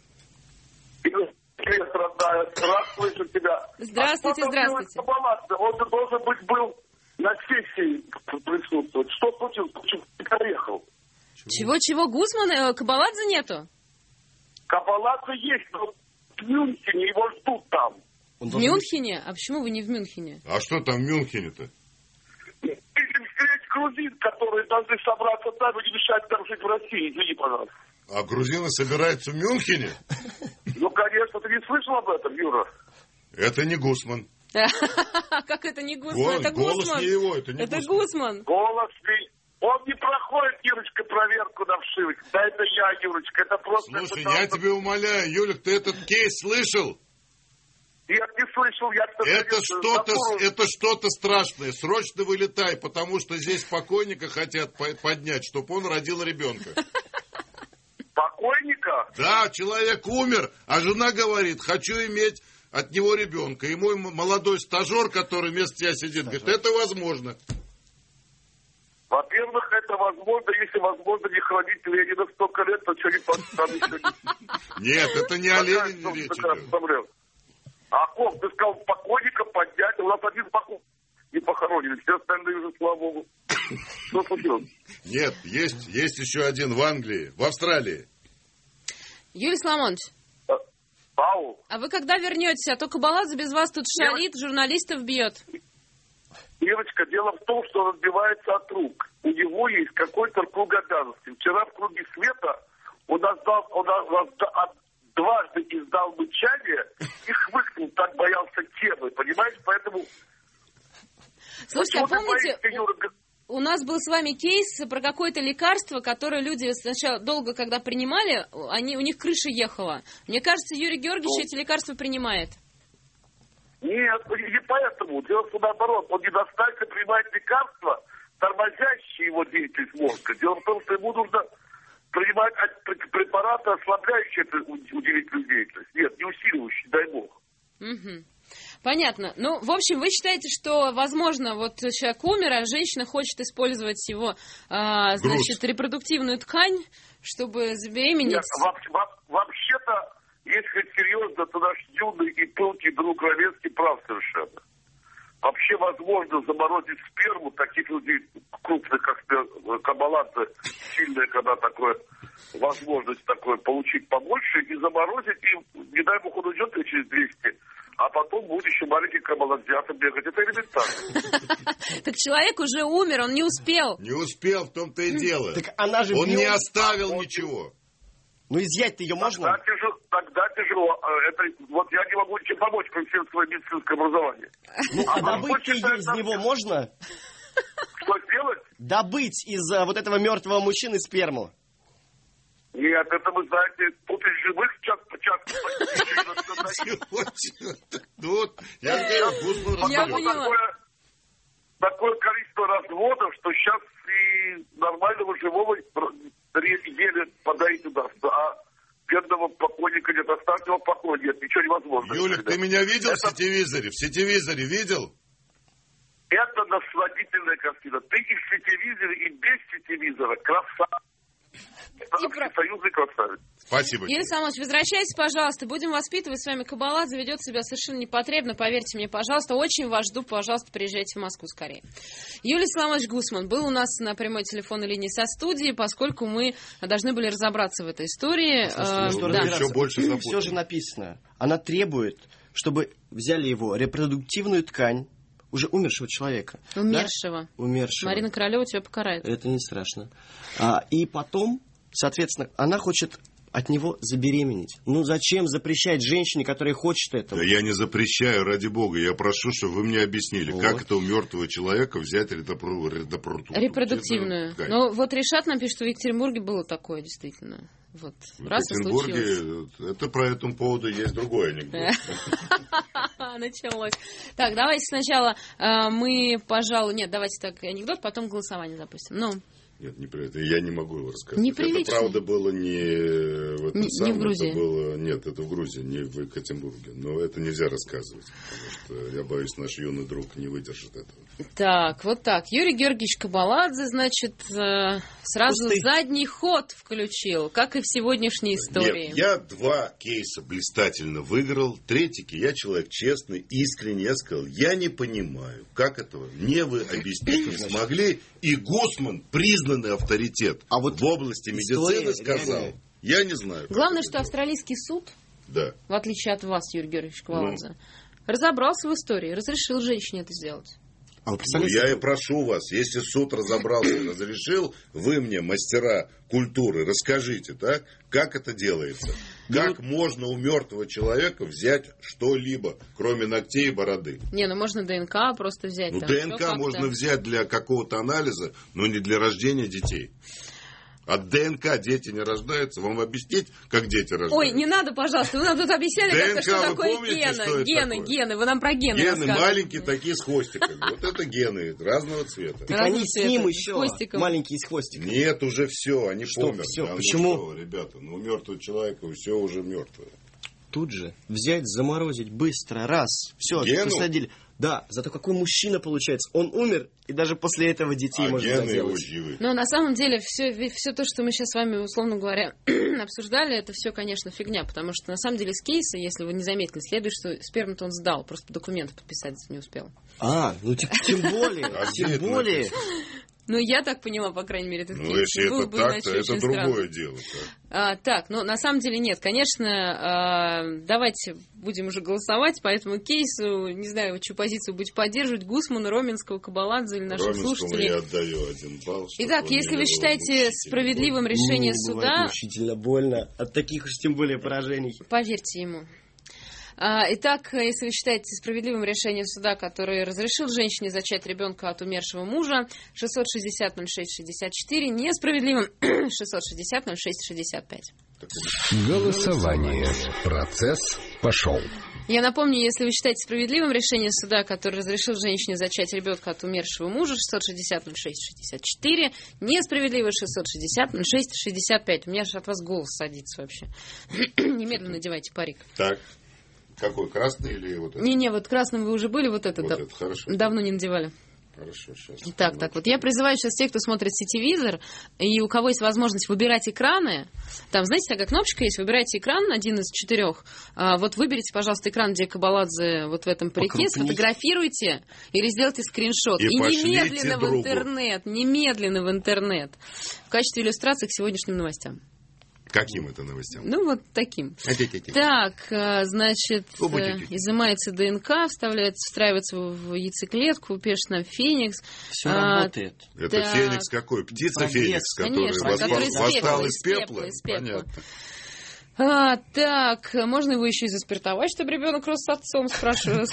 Привет, родная. Рад слышать тебя. Здравствуйте, А кто там здравствуйте. делает Кабаладзе? Он же должен быть был на сессии присутствовать. Что случилось? Почему ты приехал? Чего-чего, Гусман, э, Кабаладзе нету? Кабаладзе есть, но в Мюнхене его ждут там. Он В должен быть- Мюнхене? А почему вы не в Мюнхене? А что там в Мюнхене-то? Видим встреч грузин, которые должны собраться там и не мешать нам жить в России. Извини, пожалуйста. А грузины собираются в Мюнхене? Ну, конечно, ты не слышал об этом, Юра? Это не Гусман. Как это не Гусман? Голос, Это голос Гусман. не его, это не Это Гусман. Гусман. Голос ли? Он не проходит, Юрочка, проверку на вшивость. Да это я, Юрочка, это просто... Слушай, это я там- тебе умоляю, Юлик, ты этот кейс слышал? Я не слышал, я... к Это сожалению, что-то, забыл. это что-то страшное. Срочно вылетай, потому что здесь покойника хотят по- поднять, чтобы он родил ребенка. Покойника? Да, человек умер, а жена говорит, хочу иметь от него ребенка. И мой м- молодой стажер, который вместо тебя сидит, говорит, это возможно. Во-первых, это возможно, если возможно не хранить Ленина столько лет, то что не там еще не... Нет, это не о Ленине речь идет. А ком? Ты сказал, покойника поднять, у нас один покойник не похоронили, все остальные уже, слава богу. Что случилось? Нет, есть, есть еще один в Англии, в Австралии. Юрий Соломонович, Ау, а вы когда вернетесь? А то Кабаладзе без вас тут шалит, журналистов бьет. Ирочка, дело в том, что он отбивается от рук. У него есть какой-то круг обязанностей. Вчера в круге света он, отдал, он отдал, дважды издал мычание и хмыкнул, так боялся темы, понимаешь? Поэтому... Слушайте, а Почему ты помните, боишься, Юра? у нас был с вами кейс про какое-то лекарство, которое люди сначала долго, когда принимали, они, у них крыша ехала. Мне кажется, Юрий Георгиевич эти лекарства принимает. Нет, не поэтому. Дело в том, наоборот. Он недостаточно принимает лекарства, тормозящие его деятельность мозга. Дело в том, что ему нужно принимать препараты, ослабляющие эту удивительную деятельность. Нет, не усиливающие, дай бог. Угу. Понятно. Ну, в общем, вы считаете, что, возможно, вот человек умер, а женщина хочет использовать его, а, значит, репродуктивную ткань, чтобы забеременеть? Нет, вообще, вообще-то, если хоть серьезно, то наш юный и пылкий друг Ровенский прав совершенно. Вообще возможно заморозить сперму таких людей крупных, как кабаладзе, сильная, когда такое, возможность такое получить побольше, и заморозить, и, не дай бог, он уйдет через двести, а потом будет еще маленький кабаладзиатом бегать. Это элементарно. Так человек уже умер, он не успел. Не успел, в том-то и дело. Так она же он не оставил ничего. Ну, изъять-то ее можно? Тогда тяжело. Тогда тяжело. Это, вот я не могу ничем помочь, кроме свое медицинское образование. Ну, а добыть ее из него можно? Что сделать? Добыть из вот этого мертвого мужчины сперму. Нет, это вы знаете, тут из живых час по часу. Я поняла. Такое количество разводов, что сейчас и нормального живого еле подарить удастся. А бедного покойника нет, оставьте его в покое, нет, ничего невозможно. Юлик, ты меня видел это... в сетевизоре? В сетевизоре видел? Это насладительная картина. Ты и в сетевизоре, и без сетевизора красавец. Это про... союзный красавец. Спасибо. Юрий Соломонович, возвращайтесь, пожалуйста. Будем воспитывать с вами. Кабаладзе ведет себя совершенно непотребно. Поверьте мне, пожалуйста. Очень вас жду. Пожалуйста, приезжайте в Москву скорее. Юлий Соломонович Гусман был у нас на прямой телефонной линии со студии, поскольку мы должны были разобраться в этой истории. А, что да. Еще больше запутано. Все же написано. Она требует, чтобы взяли его репродуктивную ткань уже умершего человека. Умершего. Да? Умершего. Марина Королева тебя покарает. Это не страшно. А, и потом, соответственно, она хочет от него забеременеть. Ну, зачем запрещать женщине, которая хочет этого? Да я не запрещаю, ради бога. Я прошу, чтобы вы мне объяснили, вот. Как это у мертвого человека взять репродуктивную репродуктивную. Ну, вот Решат нам пишет, что в Екатеринбурге было такое, действительно. Вот. В Раз Екатеринбурге, это про этому поводу есть другой анекдот. Началось. Так, давайте сначала э, мы, пожалуй... Нет, давайте так анекдот, потом голосование запустим. Ну... Нет, не про это. Я не могу его рассказать. Неприлично. Это, правда, было не в, этом не, самом, не в Грузии. Это было, нет, это в Грузии, не в Екатеринбурге. Но это нельзя рассказывать, потому что, я боюсь, наш юный друг не выдержит этого. Так, вот так. Юрий Георгиевич Кабаладзе, значит, э, сразу Пусты. задний ход включил, как и в сегодняшней истории. Нет, я два кейса блистательно выиграл. Третий, я человек честный, искренний. Я сказал, я не понимаю, как этого мне вы объяснить не смогли. И Гусман, признанный авторитет а вот в области медицины, история, сказал, реально. Я не знаю. Главное, что австралийский суд, да. в отличие от вас, Юрий Георгиевич Кабаладзе, ну. разобрался в истории, разрешил женщине это сделать. А ну, я и прошу вас, если суд разобрался и разрешил, вы мне, мастера культуры, расскажите, так, как это делается. Как ну, можно у мертвого человека взять что-либо, кроме ногтей и бороды? Не, ну можно ДНК просто взять. Ну, там, ДНК можно взять для какого-то анализа, но не для рождения детей. От ДНК дети не рождаются. Вам объяснить, как дети рождаются? Ой, не надо, пожалуйста. Вы нам тут объясняли, как-то, что такое помните, гены. Что гены, такое? гены. Вы нам про гены Гены рассказываете. маленькие, такие с хвостиками. Вот это гены разного цвета. Так разного они цвета. С ним еще маленькие с хвостиками. Нет, уже все, они что, померли. Все? А Почему? Ну что, ребята, ну у мертвого человека все уже мертвое. Тут же взять, заморозить быстро, раз, все, посадили. Да, зато какой мужчина получается. Он умер, и даже после этого детей а можно заделать. Но на самом деле все, все то, что мы сейчас с вами, условно говоря, обсуждали, это все, конечно, фигня. Потому что на самом деле с кейса, если вы не заметили, следует, что сперму-то он сдал, просто документы подписать не успел. А, ну тем, тем более, тем более. Ну, я так поняла, по крайней мере, этот ну, кейс. Если был это бы, так, иначе, то это другое странно. дело. А, так, ну, на самом деле нет. Конечно, а, давайте будем уже голосовать по этому кейсу. Не знаю, чью позицию будете поддерживать. Гусмана, Роменского, Кабаладзе или наших Роменскому слушателей. я отдаю один балл. Итак, если вы считаете справедливым больно. решение ну, суда... Мучительно больно. От таких уж тем более поражений. Поверьте ему. Итак, если вы считаете справедливым решение суда, который разрешил женщине зачать ребенка от умершего мужа, шестьсот шестьдесят ноль шесть шестьдесят четыре, несправедливым шестьсот шестьдесят ноль шесть шестьдесят пять. Голосование. Процесс пошел. Я напомню, если вы считаете справедливым решение суда, который разрешил женщине зачать ребенка от умершего мужа, шестьсот шестьдесят ноль шесть шестьдесят четыре, несправедливо шестьсот шестьдесят ноль шесть шестьдесят пять. У меня же от вас голос садится вообще. Немедленно надевайте парик. Так. Какой, красный или вот этот? Не-не, вот красным вы уже были, вот это, вот да, это хорошо. Давно не надевали. Хорошо, сейчас. Так, так, вот я призываю сейчас тех, кто смотрит сетевизор, и у кого есть возможность выбирать экраны, там, знаете, такая кнопочка есть, выбирайте экран, один из четырех, а, вот выберите, пожалуйста, экран, где Кабаладзе вот в этом парике, сфотографируйте или сделайте скриншот. И, и немедленно другу. в интернет, немедленно в интернет, в качестве иллюстрации к сегодняшним новостям. Каким это новостям? Ну, вот таким. Так, значит, изымается ДНК, вставляется, встраивается в яйцеклетку, успешно Феникс. Все а, работает. Это да. Феникс какой? Птица Феникс, который восстал из пепла? Понятно. А, так, можно его еще и заспиртовать, чтобы ребенок рос с отцом, спрашивают.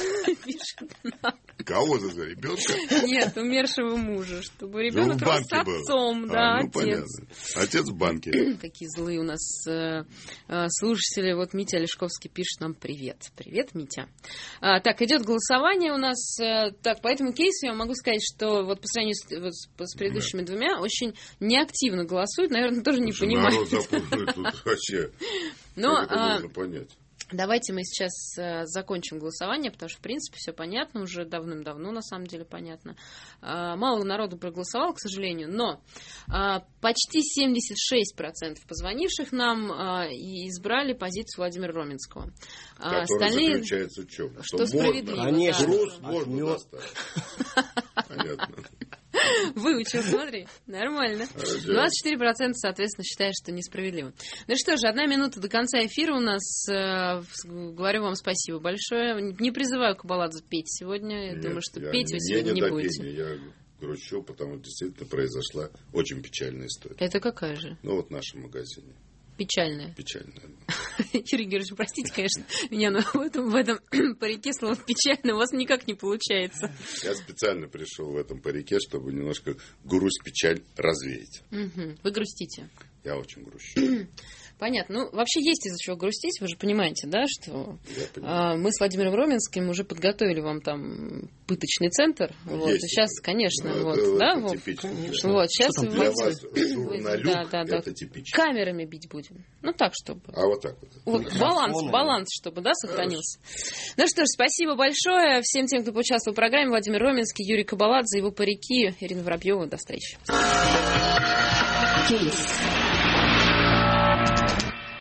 Кого за ребенка? Нет, умершего мужа, чтобы ребенок рос с отцом, да, отец. Отец в банке. Какие злые у нас слушатели. Вот Митя Олешковский пишет нам привет. Привет, Митя. Так, идет голосование у нас. Так, по этому кейсу я могу сказать, что вот по сравнению с предыдущими двумя очень неактивно голосуют, наверное, тоже не понимают. Народ запутанный тут вообще. Но, как это а, можно понять? Давайте мы сейчас а, закончим голосование, потому что, в принципе, все понятно, уже давным-давно, на самом деле, понятно. А, мало народу проголосовало, к сожалению, но а, почти семьдесят шесть процентов позвонивших нам а, и избрали позицию Владимира Роменского. А, остальные... заключается в чем? Что, что справедливо. Конечно. Груз можно достать. Понятно. Выучил, смотри. Нормально. двадцать четыре процента, соответственно, считают, что несправедливо. Ну что же, одна минута до конца эфира у нас. Говорю вам спасибо большое. Не призываю Кабаладзе петь сегодня. Я Нет, думаю, что петь вы сегодня не, не будете. Пения. Я грущу, потому что действительно произошла очень печальная история. Это какая же? Ну вот в нашем магазине. Печальная. Печальная. Юрий Георгиевич, простите, конечно, меня но в этом, в этом парике слово печально у вас никак не получается. Я специально пришел в этом парике, чтобы немножко грусть, печаль развеять. Угу. Вы грустите? Я очень грущу. Понятно. Ну, вообще есть из-за чего грустить, вы же понимаете, да, что а, мы с Владимиром Роменским уже подготовили вам там пыточный центр. Вот, и сейчас, конечно, ну, вот, это, да, это вот, типично. Вот, сейчас для вы, вас вы, да, да, да, это типично. Камерами бить будем. Ну, так, чтобы. А вот так вот. Вот баланс, баланс, чтобы, да, сохранился. Хорошо. Ну что ж, спасибо большое всем тем, кто поучаствовал в программе. Владимир Роменский, Юрий Кабаладзе, его парики, Ирина Воробьева. До встречи. Кейс.